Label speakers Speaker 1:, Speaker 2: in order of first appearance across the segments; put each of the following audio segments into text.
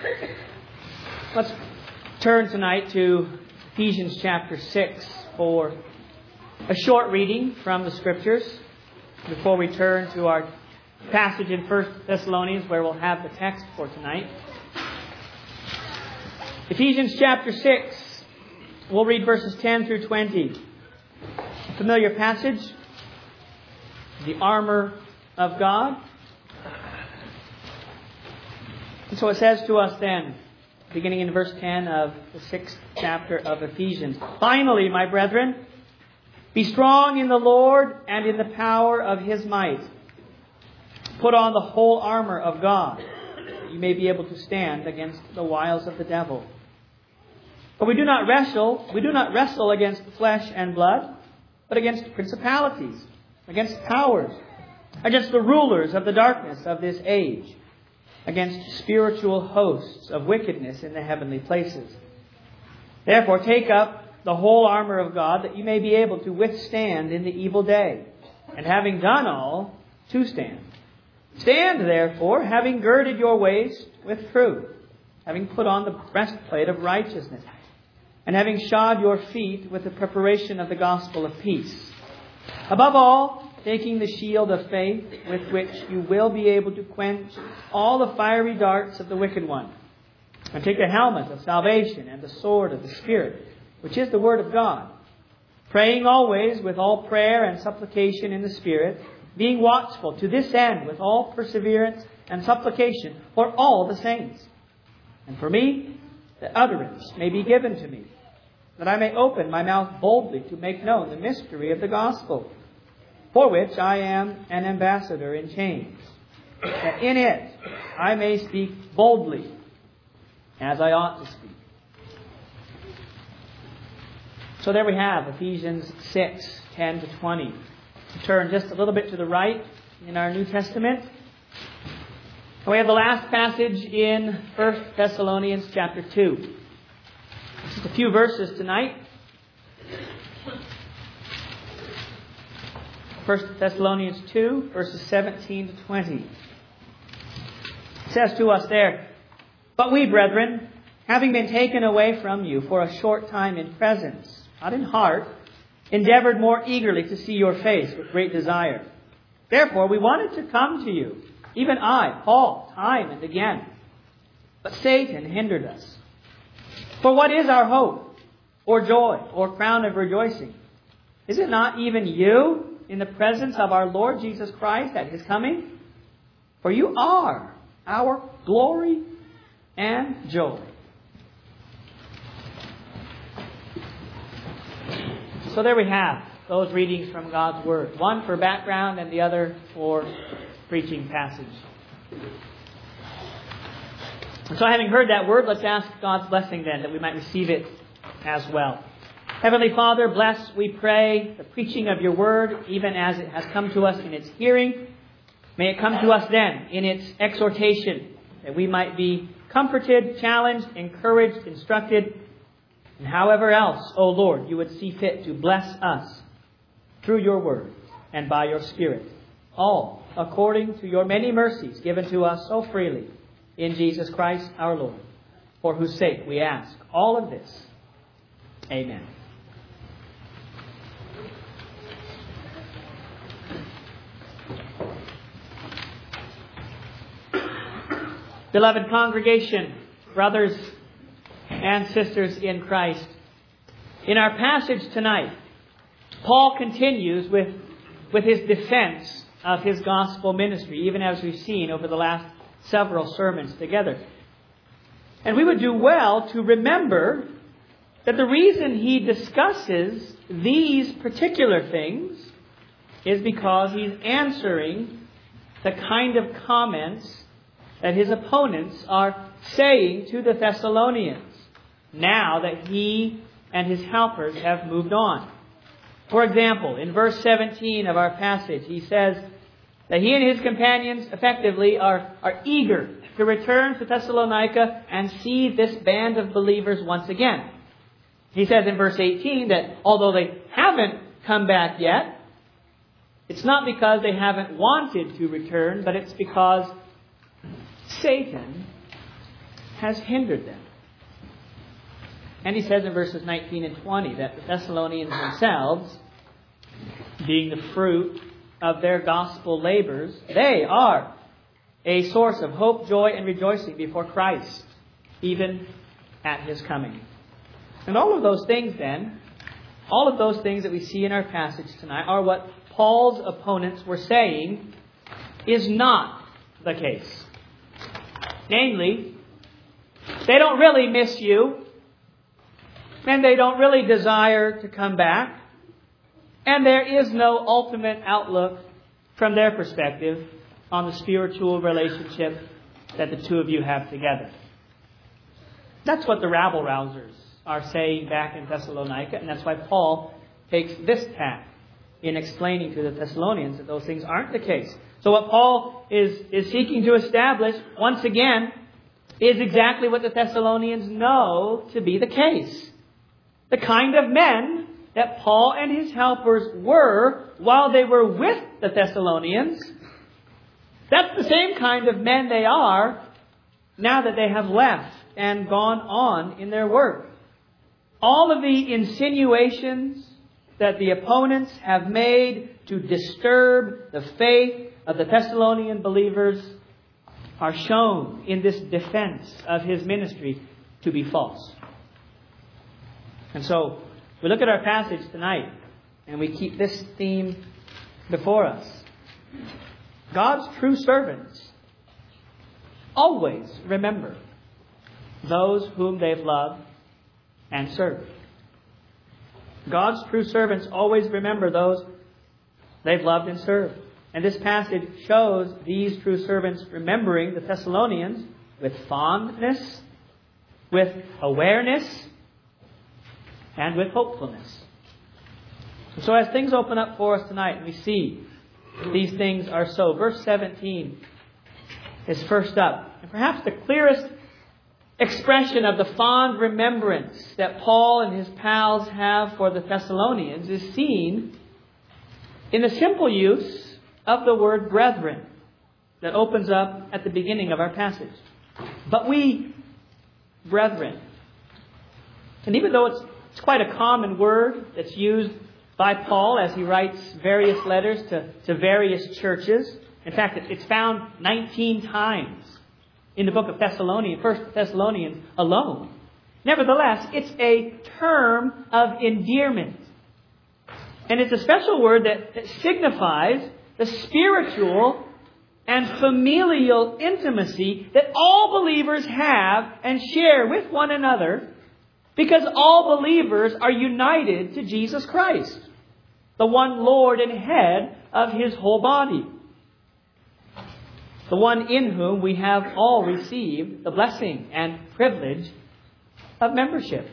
Speaker 1: Let's turn tonight to Ephesians chapter 6 for a short reading from the Scriptures before we turn to our passage in 1 Thessalonians where we'll have the text for tonight. Ephesians chapter 6, we'll read verses 10 through 20. A familiar passage, the armor of God. And so it says to us then, beginning in verse 10 of the 6th chapter of Ephesians, "Finally, my brethren, be strong in the Lord and in the power of His might. Put on the whole armor of God, that you may be able to stand against the wiles of the devil. For we do not wrestle against flesh and blood, but against principalities, against powers, against the rulers of the darkness of this age, against spiritual hosts of wickedness in the heavenly places. Therefore take up the whole armor of God, that you may be able to withstand in the evil day, and having done all, to stand. Stand therefore, having girded your waist with truth, having put on the breastplate of righteousness, and having shod your feet with the preparation of the gospel of peace. Above all, taking the shield of faith, with which you will be able to quench all the fiery darts of the wicked one. And take the helmet of salvation and the sword of the Spirit, which is the Word of God. Praying always with all prayer and supplication in the Spirit, being watchful to this end with all perseverance and supplication for all the saints. And for me, that utterance may be given to me, that I may open my mouth boldly to make known the mystery of the gospel, for which I am an ambassador in chains, that in it I may speak boldly as I ought to speak." So there we have Ephesians 6, 10 to 20. Turn just a little bit to the right in our New Testament. We have the last passage in 1 Thessalonians chapter 2. Just a few verses tonight. 1 Thessalonians 2, verses 17 to 20. It says to us there, "But we, brethren, having been taken away from you for a short time in presence, not in heart, endeavored more eagerly to see your face with great desire. Therefore we wanted to come to you, even I, Paul, time and again. But Satan hindered us. For what is our hope, or joy, or crown of rejoicing? Is it not even you in the presence of our Lord Jesus Christ at His coming? For you are our glory and joy." So there we have those readings from God's Word. One for background and the other for preaching passage. And so having heard that word, let's ask God's blessing then, that we might receive it as well. Heavenly Father, bless, we pray, the preaching of your word, even as it has come to us in its hearing. May it come to us then in its exhortation, that we might be comforted, challenged, encouraged, instructed, and however else, O Lord, you would see fit to bless us through your word and by your Spirit. All according to your many mercies given to us so freely in Jesus Christ our Lord, for whose sake we ask all of this. Amen. Beloved congregation, brothers and sisters in Christ, in our passage tonight, Paul continues with his defense of his gospel ministry, even as we've seen over the last several sermons together. And we would do well to remember that the reason he discusses these particular things is because he's answering the kind of comments that his opponents are saying to the Thessalonians now that he and his helpers have moved on. For example, in verse 17 of our passage, he says that he and his companions effectively are eager to return to Thessalonica and see this band of believers once again. He says in verse 18 that although they haven't come back yet, it's not because they haven't wanted to return, but it's because Satan has hindered them. And he says in verses 19 and 20 that the Thessalonians themselves, being the fruit of their gospel labors, they are a source of hope, joy, and rejoicing before Christ, even at His coming. And all of those things then, all of those things that we see in our passage tonight are what Paul's opponents were saying is not the case. Namely, they don't really miss you, and they don't really desire to come back, and there is no ultimate outlook from their perspective on the spiritual relationship that the two of you have together. That's what the rabble-rousers are saying back in Thessalonica, and that's why Paul takes this tack in explaining to the Thessalonians that those things aren't the case. So what Paul is seeking to establish, once again, is exactly what the Thessalonians know to be the case. The kind of men that Paul and his helpers were while they were with the Thessalonians, that's the same kind of men they are now that they have left and gone on in their work. All of the insinuations that the opponents have made to disturb the faith of the Thessalonian believers are shown in this defense of his ministry to be false. And so, we look at our passage tonight and we keep this theme before us. God's true servants always remember those whom they've loved and served. God's true servants always remember those they've loved and served. And this passage shows these true servants remembering the Thessalonians with fondness, with awareness, and with hopefulness. So as things open up for us tonight, and we see these things are so. Verse 17 is first up. And perhaps the clearest expression of the fond remembrance that Paul and his pals have for the Thessalonians is seen in the simple use of the word brethren that opens up at the beginning of our passage. But we, brethren. And even though it's quite a common word that's used by Paul as he writes various letters to various churches. In fact, it's found 19 times in the book of Thessalonians, 1 Thessalonians alone. Nevertheless, it's a term of endearment. And it's a special word that signifies the spiritual and familial intimacy that all believers have and share with one another, because all believers are united to Jesus Christ, the one Lord and head of His whole body, the one in whom we have all received the blessing and privilege of membership.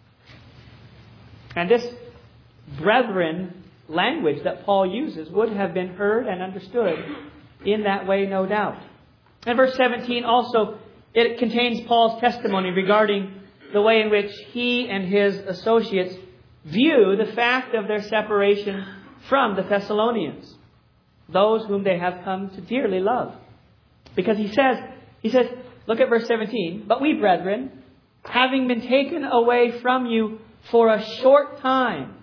Speaker 1: And this brethren language that Paul uses would have been heard and understood in that way, no doubt. And verse 17 also, it contains Paul's testimony regarding the way in which he and his associates view the fact of their separation from the Thessalonians, those whom they have come to dearly love. Because he says, look at verse 17, but we, brethren, having been taken away from you for a short time,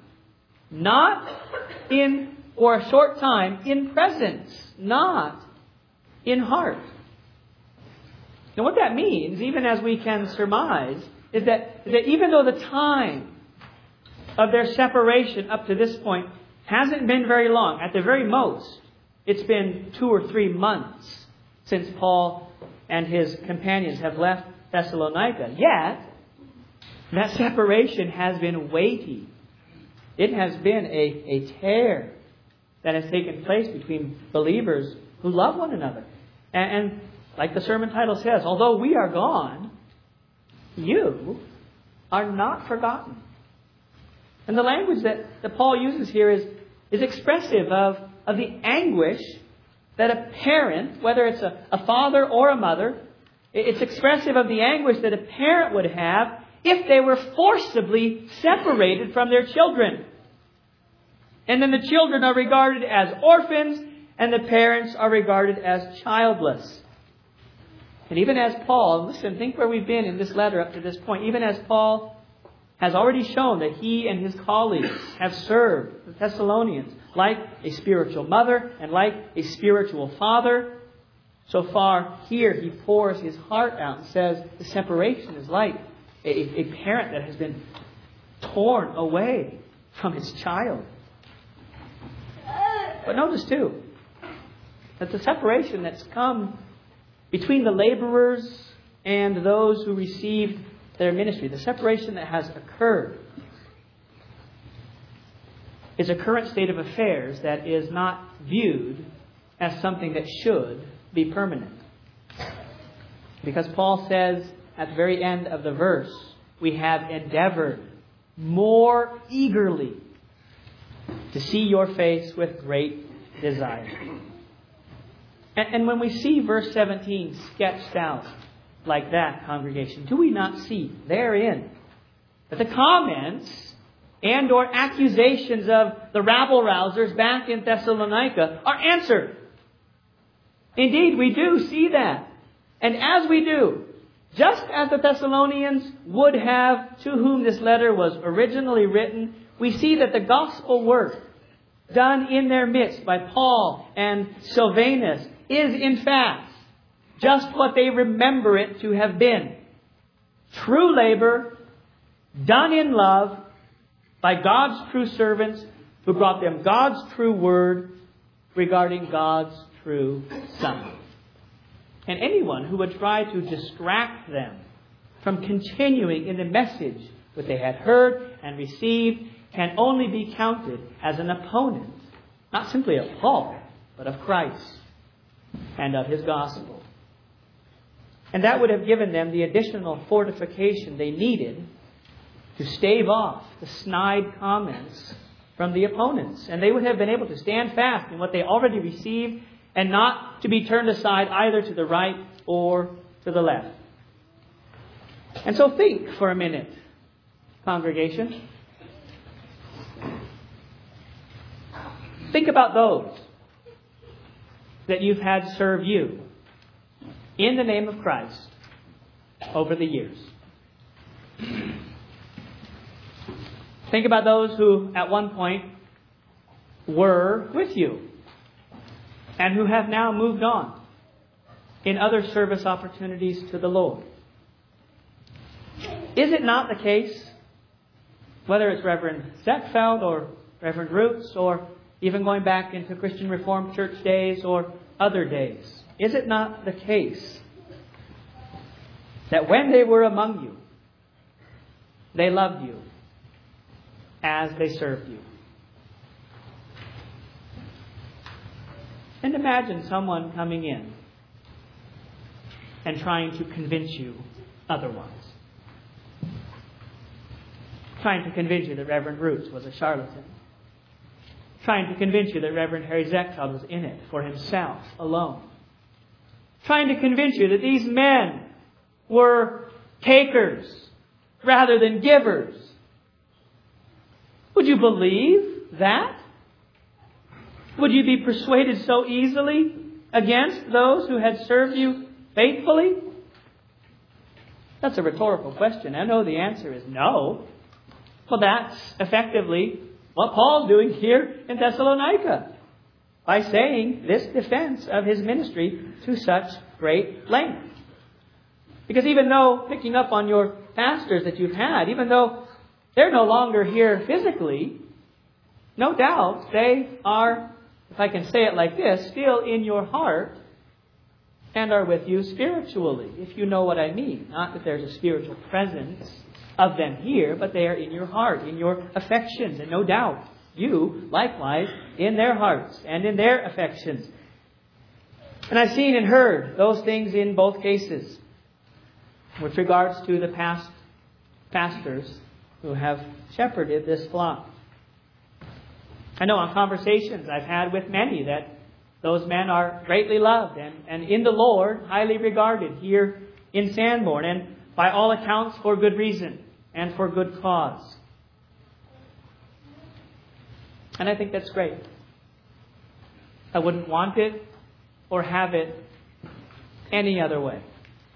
Speaker 1: in presence, not in heart. Now what that means, even as we can surmise, is that even though the time of their separation up to this point hasn't been very long, at the very most, it's been 2 or 3 months since Paul and his companions have left Thessalonica. Yet, that separation has been weighty. It has been a tear that has taken place between believers who love one another. And like the sermon title says, although we are gone, you are not forgotten. And the language that Paul uses here is expressive of the anguish that a parent, whether it's a father or a mother, it's expressive of the anguish that a parent would have if they were forcibly separated from their children. And then the children are regarded as orphans and the parents are regarded as childless. And even as Paul, listen, think where we've been in this letter up to this point. Even as Paul has already shown that he and his colleagues have served the Thessalonians like a spiritual mother and like a spiritual father, so far here he pours his heart out and says the separation is like a parent that has been torn away from his child. But notice too, that the separation that's come between the laborers and those who received their ministry, the separation that has occurred, is a current state of affairs that is not viewed as something that should be permanent. Because Paul says at the very end of the verse, we have endeavored more eagerly to see your face with great desire. And when we see verse 17 sketched out like that, congregation, do we not see therein that the comments and or accusations of the rabble-rousers back in Thessalonica are answered? Indeed, we do see that. And as we do, just as the Thessalonians would have, to whom this letter was originally written, we see that the gospel work done in their midst by Paul and Silvanus is in fact just what they remember it to have been. True labor, done in love, by God's true servants who brought them God's true word regarding God's true Son. And anyone who would try to distract them from continuing in the message that they had heard and received can only be counted as an opponent, not simply of Paul, but of Christ and of His gospel. And that would have given them the additional fortification they needed to stave off the snide comments from the opponents. And they would have been able to stand fast in what they already received and not to be turned aside either to the right or to the left. And so think for a minute, congregation. Think about those that you've had serve you in the name of Christ over the years. Think about those who at one point were with you and who have now moved on in other service opportunities to the Lord. Is it not the case, whether it's Reverend Zeckfeld or Reverend Roots or even going back into Christian Reformed Church days or other days, is it not the case that when they were among you, they loved you as they served you? And imagine someone coming in and trying to convince you otherwise. Trying to convince you that Reverend Roots was a charlatan. Trying to convince you that Reverend Harry Zeckfeld was in it for himself alone. Trying to convince you that these men were takers rather than givers. Would you believe that? Would you be persuaded so easily against those who had served you faithfully? That's a rhetorical question. I know the answer is no. Well, that's effectively what Paul's doing here in Thessalonica by saying this defense of his ministry to such great length. Because even though, picking up on your pastors that you've had, even though they're no longer here physically, no doubt they are, if I can say it like this, still in your heart and are with you spiritually, if you know what I mean. Not that there's a spiritual presence of them here, but they are in your heart, in your affections, and no doubt you, likewise, in their hearts and in their affections. And I've seen and heard those things in both cases with regards to the past pastors who have shepherded this flock. I know on conversations I've had with many that those men are greatly loved and in the Lord highly regarded here in Sanborn, and by all accounts for good reason and for good cause. And I think that's great. I wouldn't want it or have it any other way.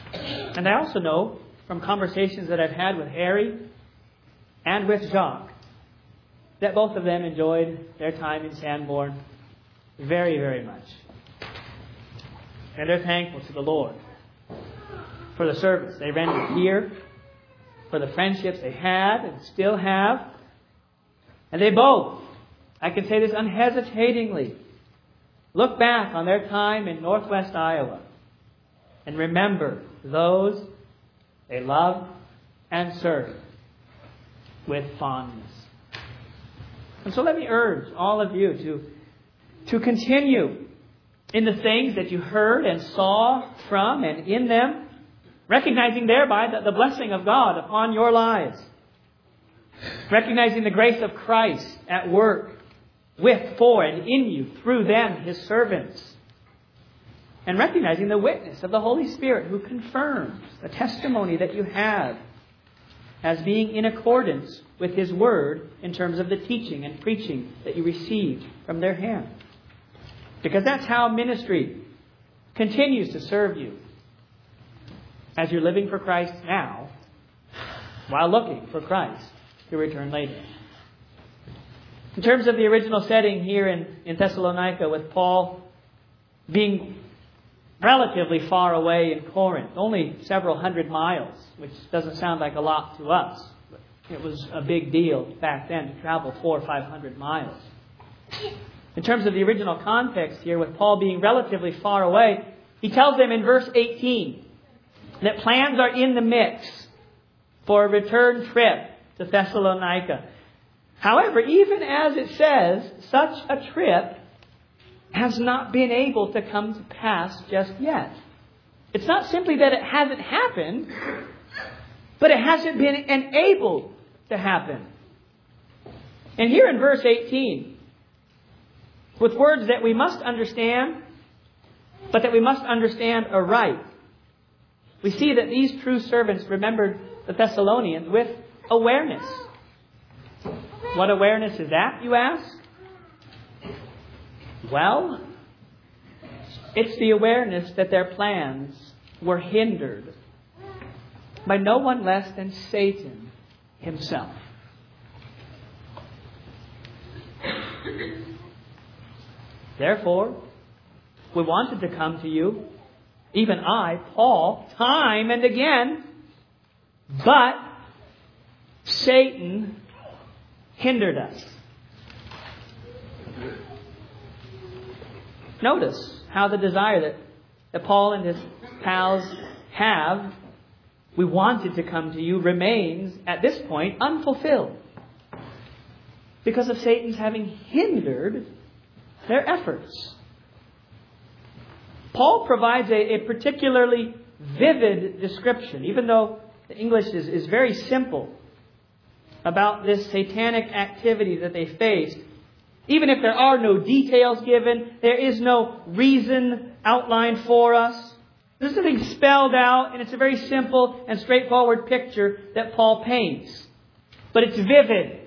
Speaker 1: And I also know from conversations that I've had with Harry and with Jacques that both of them enjoyed their time in Sanborn very, very much. And they're thankful to the Lord for the service they rendered here, for the friendships they had and still have. And they both, I can say this unhesitatingly, look back on their time in Northwest Iowa and remember those they loved and served with fondness. And so let me urge all of you to continue in the things that you heard and saw from and in them, recognizing thereby the blessing of God upon your lives. Recognizing the grace of Christ at work with, for, and in you through them, His servants. And recognizing the witness of the Holy Spirit who confirms the testimony that you have as being in accordance with His Word in terms of the teaching and preaching that you received from their hand. Because that's how ministry continues to serve you as you're living for Christ now while looking for Christ to return later. In terms of the original setting here in Thessalonica, with Paul being relatively far away in Corinth, only several hundred miles, which doesn't sound like a lot to us, but it was a big deal back then to travel 400 or 500 miles. In terms of the original context here, with Paul being relatively far away, he tells them in verse 18 that plans are in the mix for a return trip to Thessalonica. However, even as it says, such a trip has not been able to come to pass just yet. It's not simply that it hasn't happened, but it hasn't been enabled to happen. And here in verse 18, with words that we must understand, but that we must understand aright, we see that these true servants remembered the Thessalonians with awareness. What awareness is that, you ask? Well, it's the awareness that their plans were hindered by no one less than Satan himself. Therefore, we wanted to come to you, even I, Paul, time and again, but Satan hindered us. Notice how the desire that Paul and his pals have, we wanted to come to you, remains at this point unfulfilled because of Satan's having hindered their efforts. Paul provides a particularly vivid description, even though the English is very simple about this satanic activity that they faced. Even if there are no details given, there is no reason outlined for us. There's nothing spelled out, and it's a very simple and straightforward picture that Paul paints. But it's vivid.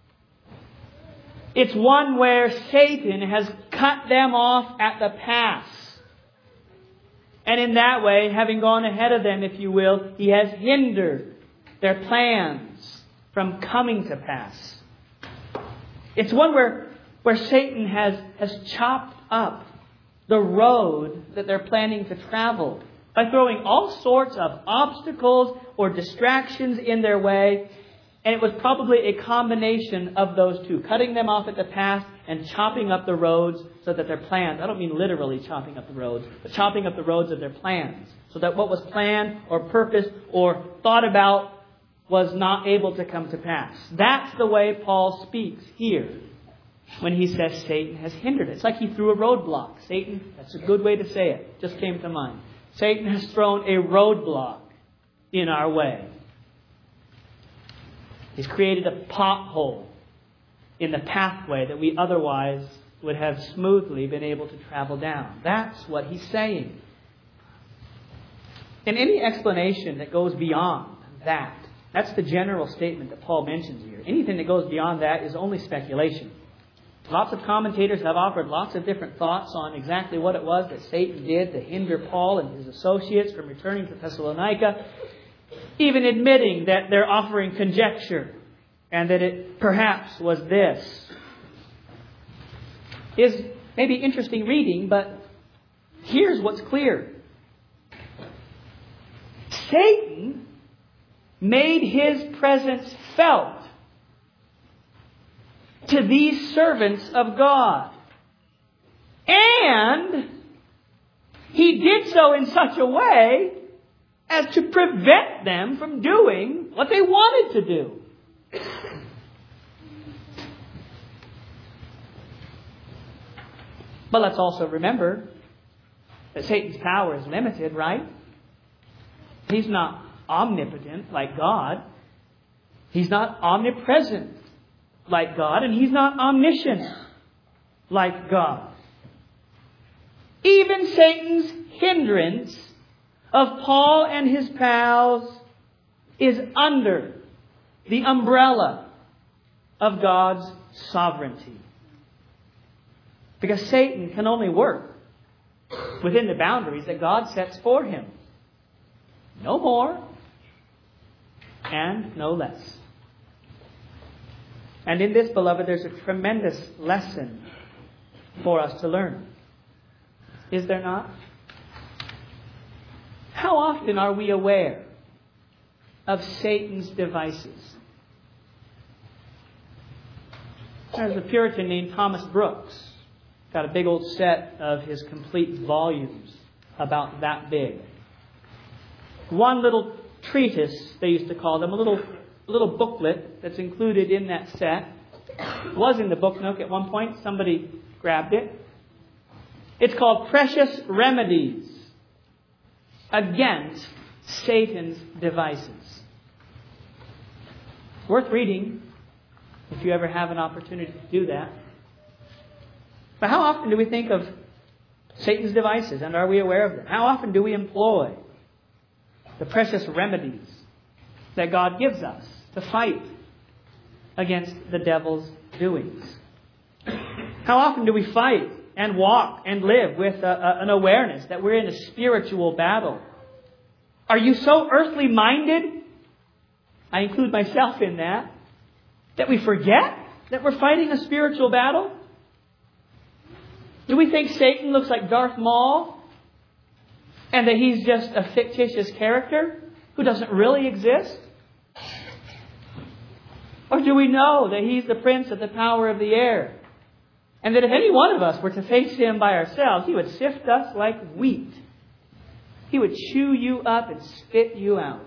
Speaker 1: It's one where Satan has cut them off at the pass. And in that way, having gone ahead of them, if you will, he has hindered their plans from coming to pass. It's one where Satan has chopped up the road that they're planning to travel by throwing all sorts of obstacles or distractions in their way. And it was probably a combination of those two, cutting them off at the pass and chopping up the roads so that their plans, I don't mean literally chopping up the roads, but chopping up the roads of their plans, so that what was planned or purposed or thought about was not able to come to pass. That's the way Paul speaks here when he says Satan has hindered it. It's like he threw a roadblock. Satan, that's a good way to say it, just came to mind. Satan has thrown a roadblock in our way. He's created a pothole in the pathway that we otherwise would have smoothly been able to travel down. That's what he's saying. And any explanation that goes beyond that, that's the general statement that Paul mentions here. Anything that goes beyond that is only speculation. Lots of commentators have offered lots of different thoughts on exactly what it was that Satan did to hinder Paul and his associates from returning to Thessalonica, even admitting that they're offering conjecture and that it perhaps was this. Is maybe interesting reading, but here's what's clear. Satan made his presence felt to these servants of God. And he did so in such a way as to prevent them from doing what they wanted to do. But let's also remember that Satan's power is limited, right? He's not omnipotent like God. He's not omnipresent like God. And He's not omniscient like God. Even Satan's hindrance of Paul and his pals is under the umbrella of God's sovereignty. Because Satan can only work within the boundaries that God sets for him. No more and no less. And in this, beloved, there's a tremendous lesson for us to learn. Is there not? How often are we aware of Satan's devices? There's a Puritan named Thomas Brooks. Got a big old set of his complete volumes about that big. One little treatise, they used to call them, a little booklet that's included in that set. It was in the book nook at one point. Somebody grabbed it. It's called Precious Remedies Against Satan's Devices. Worth reading if you ever have an opportunity to do that. But how often do we think of Satan's devices, and are we aware of them? How often do we employ the precious remedies that God gives us to fight against the devil's doings? How often do we fight and walk and live with an awareness that we're in a spiritual battle? Are you so earthly minded? I include myself in that we forget that we're fighting a spiritual battle? Do we think Satan looks like Darth Maul and that he's just a fictitious character who doesn't really exist? Or do we know that he's the prince of the power of the air, and that if any one of us were to face him by ourselves, he would sift us like wheat? He would chew you up and spit you out.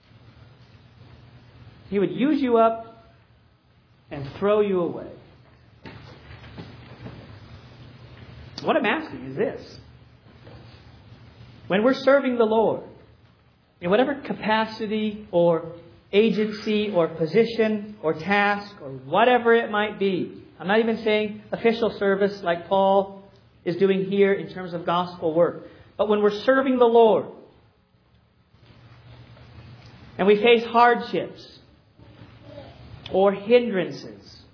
Speaker 1: He would use you up and throw you away. What I'm asking is this. When we're serving the Lord, in whatever capacity or agency or position or task or whatever it might be, I'm not even saying official service like Paul is doing here in terms of gospel work, but when we're serving the Lord and we face hardships or hindrances,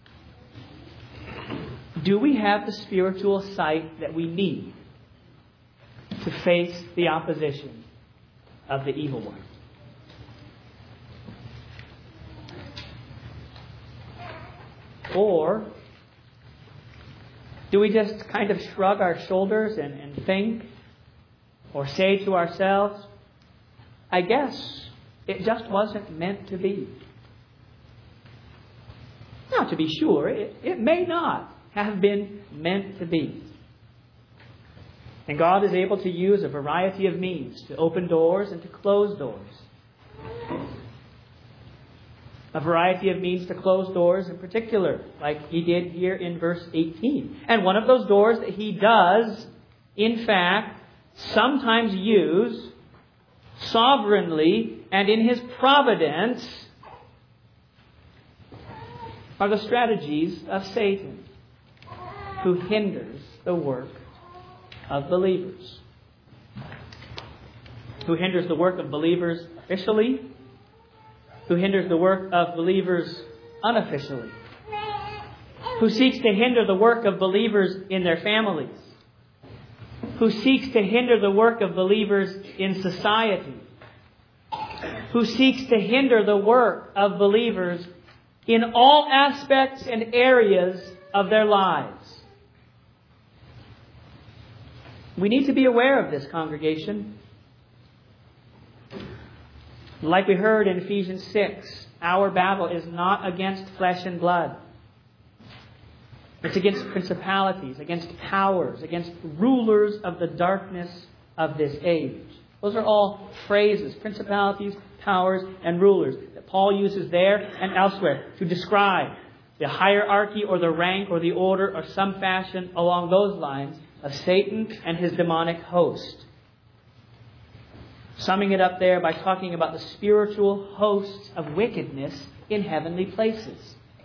Speaker 1: do we have the spiritual sight that we need to face the opposition of the evil one? Or do we just kind of shrug our shoulders and think or say to ourselves, I guess it just wasn't meant to be? Now, to be sure, it may not have been meant to be. And God is able to use a variety of means to open doors and to close doors. A variety of means to close doors in particular, like He did here in verse 18. And one of those doors that He does, in fact, sometimes use sovereignly and in His providence are the strategies of Satan, who hinders the work of believers. Who hinders the work of believers officially. Who hinders the work of believers unofficially. who seeks to hinder the work of believers in their families, who seeks to hinder the work of believers in society, who seeks to hinder the work of believers in all aspects and areas of their lives. We need to be aware of this, congregation. Like we heard in Ephesians 6, our battle is not against flesh and blood. It's against principalities, against powers, against rulers of the darkness of this age. Those are all phrases, principalities, powers, and rulers, that Paul uses there and elsewhere to describe the hierarchy or the rank or the order or some fashion along those lines of Satan and his demonic host. Summing it up there by talking about the spiritual hosts of wickedness in heavenly places.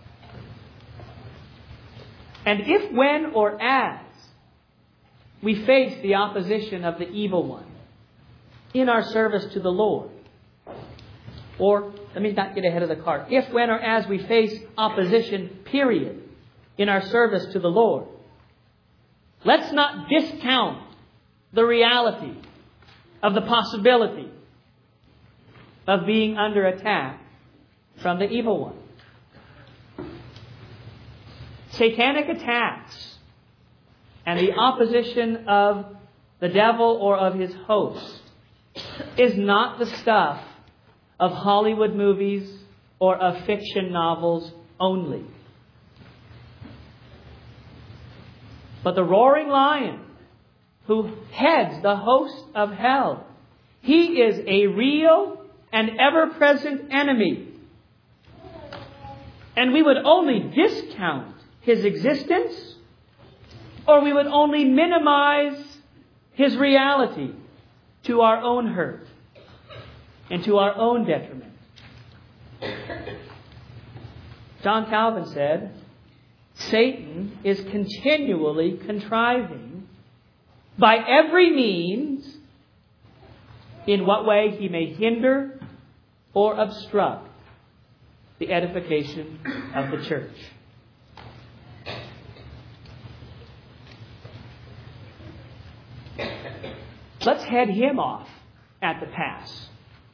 Speaker 1: And if, when, or as we face the opposition of the evil one in our service to the Lord, or, let me not get ahead of the cart. If, when, or as we face opposition, period, in our service to the Lord, let's not discount the reality of the possibility of being under attack from the evil one. Satanic attacks and the opposition of the devil or of his host is not the stuff of Hollywood movies or of fiction novels only. But the roaring lion who heads the host of hell, he is a real and ever-present enemy. And we would only discount his existence, or we would only minimize his reality to our own hurt and to our own detriment. John Calvin said, Satan is continually contriving by every means in what way he may hinder or obstruct the edification of the church. Let's head him off at the pass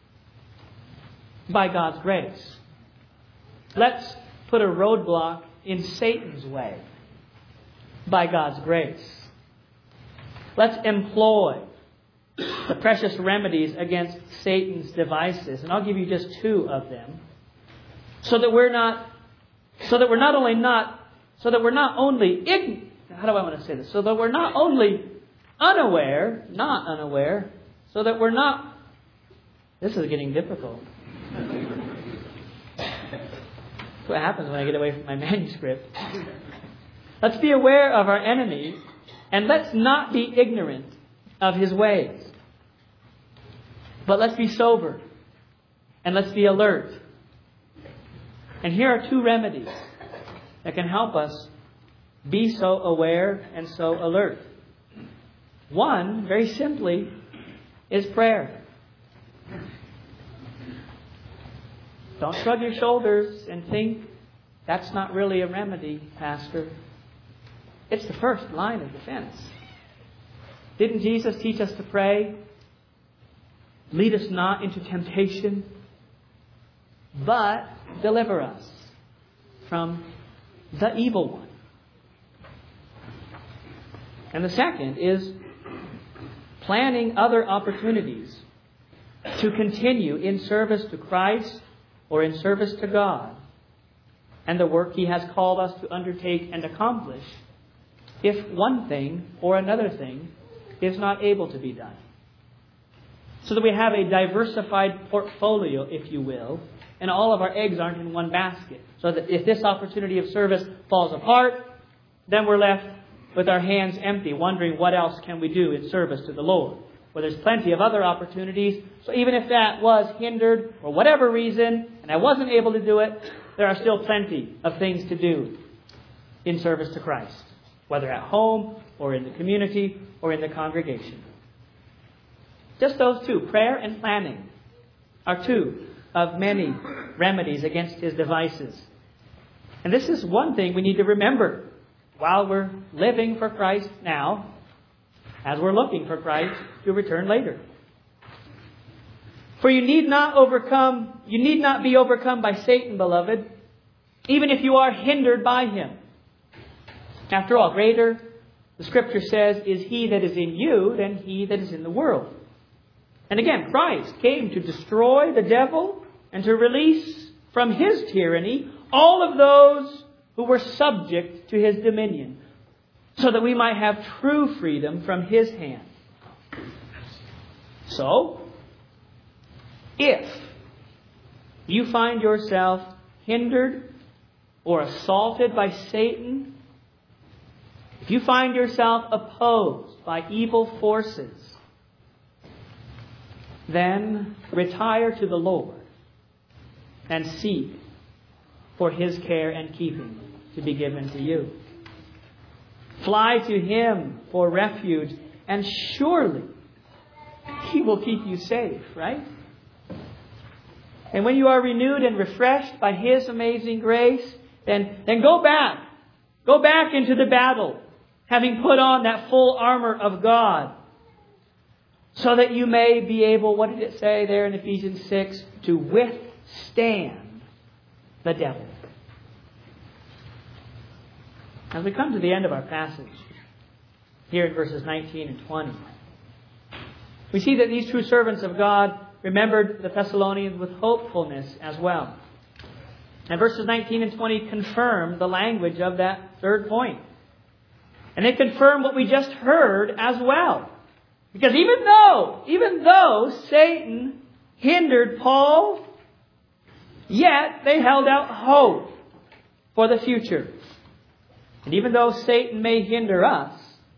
Speaker 1: by God's grace. Let's put a roadblock in Satan's way by God's grace. Let's employ the precious remedies against Satan's devices, and I'll give you just two of them, so that we're not only unaware, so that we're not. This is getting difficult. That's what happens when I get away from my manuscript. Let's be aware of our enemy, and let's not be ignorant of his ways. But let's be sober, and let's be alert. And here are two remedies that can help us be so aware and so alert. One, very simply, is prayer. Don't shrug your shoulders and think, that's not really a remedy, Pastor. It's the first line of defense. Didn't Jesus teach us to pray? Lead us not into temptation, but deliver us from the evil one. And the second is planning other opportunities to continue in service to Christ or in service to God and the work He has called us to undertake and accomplish if one thing or another thing is not able to be done. So that we have a diversified portfolio, if you will, and all of our eggs aren't in one basket. So that if this opportunity of service falls apart, then we're left with our hands empty, wondering what else can we do in service to the Lord. Well, there's plenty of other opportunities. So even if that was hindered for whatever reason, and I wasn't able to do it, there are still plenty of things to do in service to Christ, whether at home or in the community or in the congregation. Just those two, prayer and planning, are two of many remedies against his devices. And this is one thing we need to remember while we're living for Christ now, as we're looking for Christ to return later. For you need not be overcome by Satan, beloved, even if you are hindered by him. After all, greater, the Scripture says, is he that is in you than he that is in the world. And again, Christ came to destroy the devil and to release from his tyranny all of those who were subject to his dominion, so that we might have true freedom from his hand. So, if you find yourself hindered or assaulted by Satan, if you find yourself opposed by evil forces, then retire to the Lord and seek for his care and keeping to be given to you. Fly to him for refuge, and surely he will keep you safe, right? And when you are renewed and refreshed by his amazing grace, then go back. Go back into the battle, having put on that full armor of God, so that you may be able, what did it say there in Ephesians 6? To withstand the devil. As we come to the end of our passage, here in verses 19 and 20, we see that these true servants of God remembered the Thessalonians with hopefulness as well. And verses 19 and 20 confirm the language of that third point. And they confirm what we just heard as well. Because even though Satan hindered Paul, yet they held out hope for the future. And even though Satan may hinder us,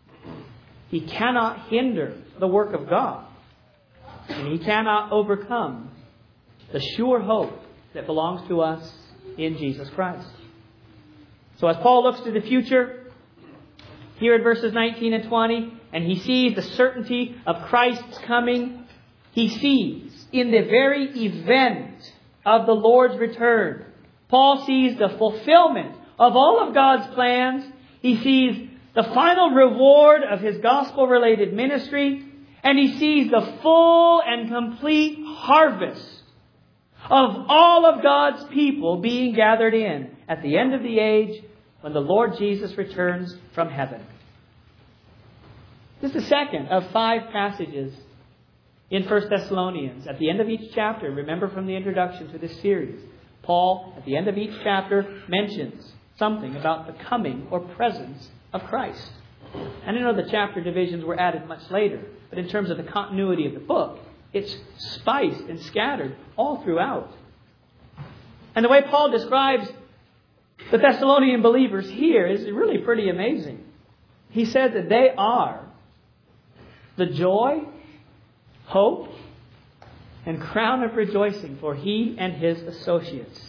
Speaker 1: he cannot hinder the work of God. And he cannot overcome the sure hope that belongs to us in Jesus Christ. So as Paul looks to the future, here in verses 19 and 20, and he sees the certainty of Christ's coming, he sees in the very event of the Lord's return, Paul sees the fulfillment of all of God's plans. He sees the final reward of his gospel-related ministry, and he sees the full and complete harvest of all of God's people being gathered in at the end of the age when the Lord Jesus returns from heaven. This is the second of 5 passages in 1 Thessalonians. At the end of each chapter, remember from the introduction to this series, Paul, at the end of each chapter, mentions something about the coming or presence of Christ. And I know the chapter divisions were added much later, but in terms of the continuity of the book, it's spiced and scattered all throughout. And the way Paul describes the Thessalonian believers here is really pretty amazing. He says that they are the joy, hope, and crown of rejoicing for he and his associates.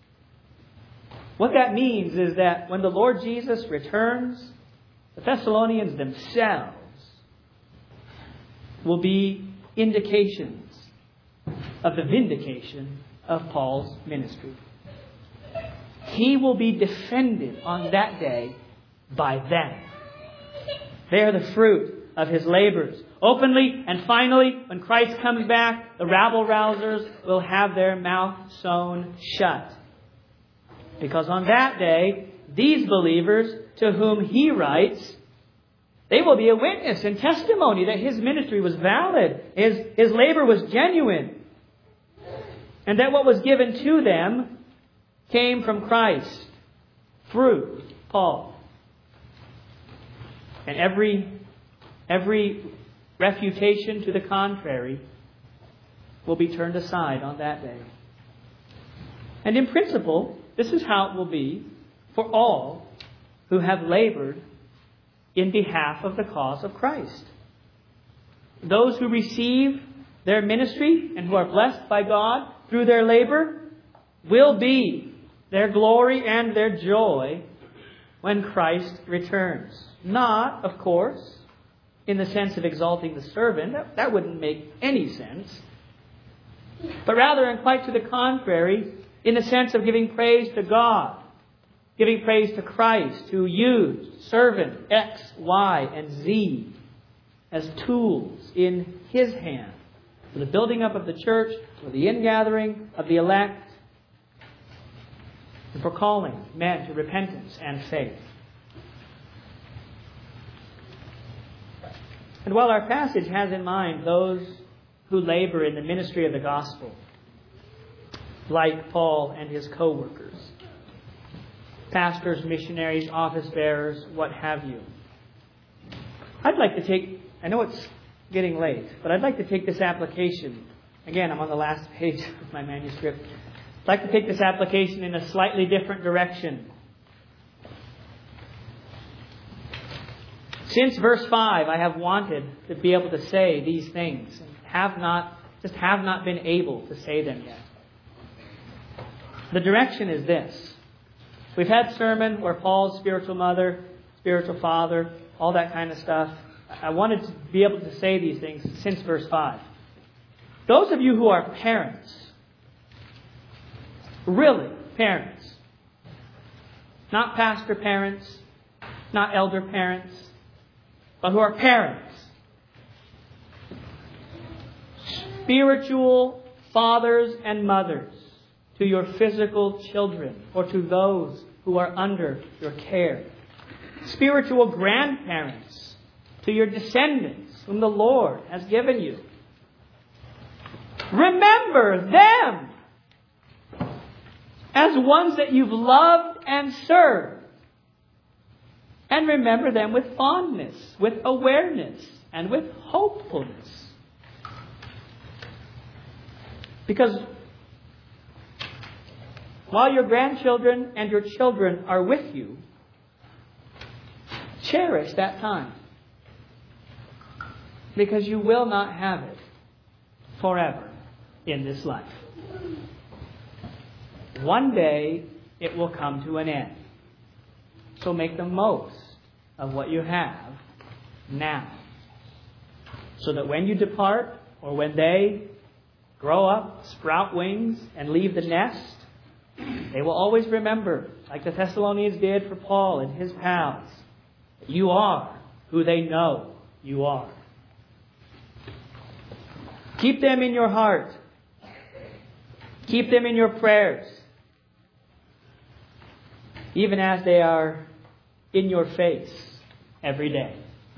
Speaker 1: What that means is that when the Lord Jesus returns, the Thessalonians themselves will be indications of the vindication of Paul's ministry. He will be defended on that day by them. They are the fruit of his labors. Openly and finally, when Christ comes back, the rabble-rousers will have their mouth sewn shut. Because on that day, these believers to whom he writes, they will be a witness and testimony that his ministry was valid, his labor was genuine, and that what was given to them came from Christ through Paul. And every refutation to the contrary will be turned aside on that day. And in principle, this is how it will be for all who have labored in behalf of the cause of Christ. Those who receive their ministry and who are blessed by God through their labor will be their glory and their joy when Christ returns. Not, of course, in the sense of exalting the servant. That wouldn't make any sense. But rather, and quite to the contrary, in the sense of giving praise to God giving praise to Christ, who used servant X, Y, and Z as tools in His hand for the building up of the church, for the ingathering of the elect, and for calling men to repentance and faith. And while our passage has in mind those who labor in the ministry of the gospel, like Paul and his co-workers, pastors, missionaries, office bearers, what have you, I'd like to take, I know it's getting late, but I'd like to take this application. Again, I'm on the last page of my manuscript. I'd like to take this application in a slightly different direction. Since verse 5, I have wanted to be able to say these things and have not been able to say them yet. The direction is this. We've had sermon where Paul's spiritual mother, spiritual father, all that kind of stuff. I wanted to be able to say these things since verse 5. Those of you who are parents, really parents, not pastor parents, not elder parents, but who are parents, spiritual fathers and mothers to your physical children or to those who are under your care, spiritual grandparents to your descendants whom the Lord has given you. Remember them as ones that you've loved and served. And remember them with fondness, with awareness, and with hopefulness. Because while your grandchildren and your children are with you, cherish that time. Because you will not have it forever in this life. One day it will come to an end. So make the most of what you have now. So that when you depart, or when they grow up, sprout wings, and leave the nest, they will always remember, like the Thessalonians did for Paul and his pals, that you are who they know you are. Keep them in your heart. Keep them in your prayers. Even as they are in your face every day.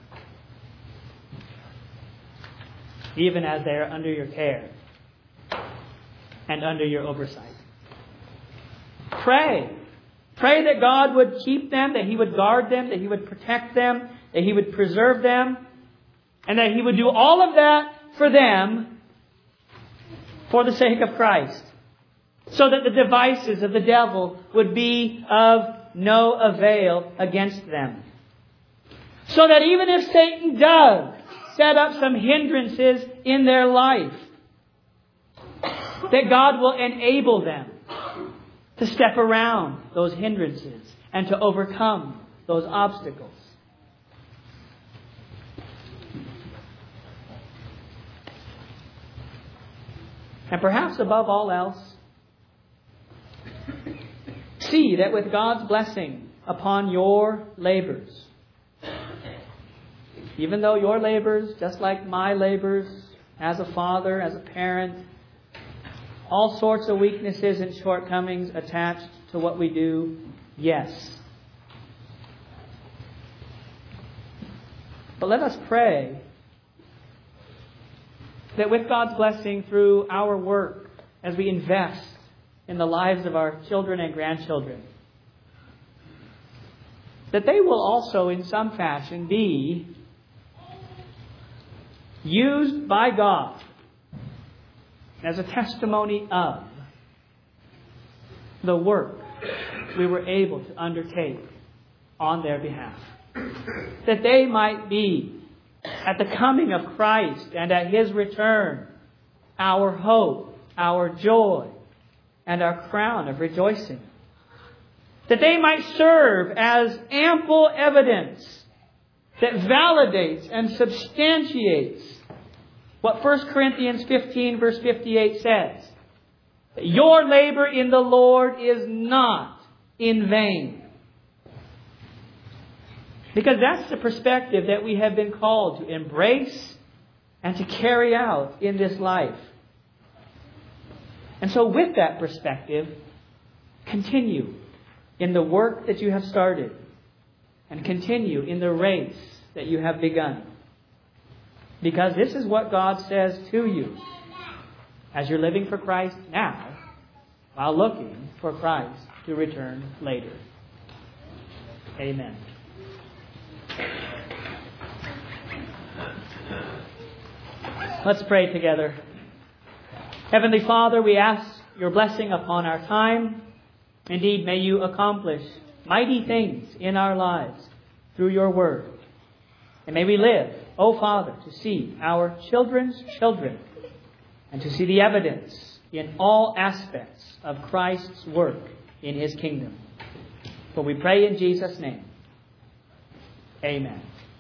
Speaker 1: Even as they are under your care and under your oversight. Pray. Pray that God would keep them, that He would guard them, that He would protect them, that He would preserve them, and that He would do all of that for them for the sake of Christ. So that the devices of the devil would be of no avail against them. So that even if Satan does set up some hindrances in their life, that God will enable them to step around those hindrances and to overcome those obstacles. And perhaps above all else, see that with God's blessing upon your labors, even though your labors, just like my labors as a father, as a parent, all sorts of weaknesses and shortcomings attached to what we do, yes. But let us pray that with God's blessing through our work, as we invest in the lives of our children and grandchildren, that they will also in some fashion be used by God as a testimony of the work we were able to undertake on their behalf. That they might be, at the coming of Christ and at His return, our hope, our joy, and our crown of rejoicing. That they might serve as ample evidence that validates and substantiates what 1 Corinthians 15 verse 58 says. That your labor in the Lord is not in vain. Because that's the perspective that we have been called to embrace and to carry out in this life. And so with that perspective, continue in the work that you have started and continue in the race that you have begun. Because this is what God says to you as you're living for Christ now while looking for Christ to return later. Amen. Let's pray together. Heavenly Father, we ask your blessing upon our time. Indeed, may you accomplish mighty things in our lives through your word. And may we live, O Father, to see our children's children and to see the evidence in all aspects of Christ's work in his kingdom. For we pray in Jesus' name. Amen.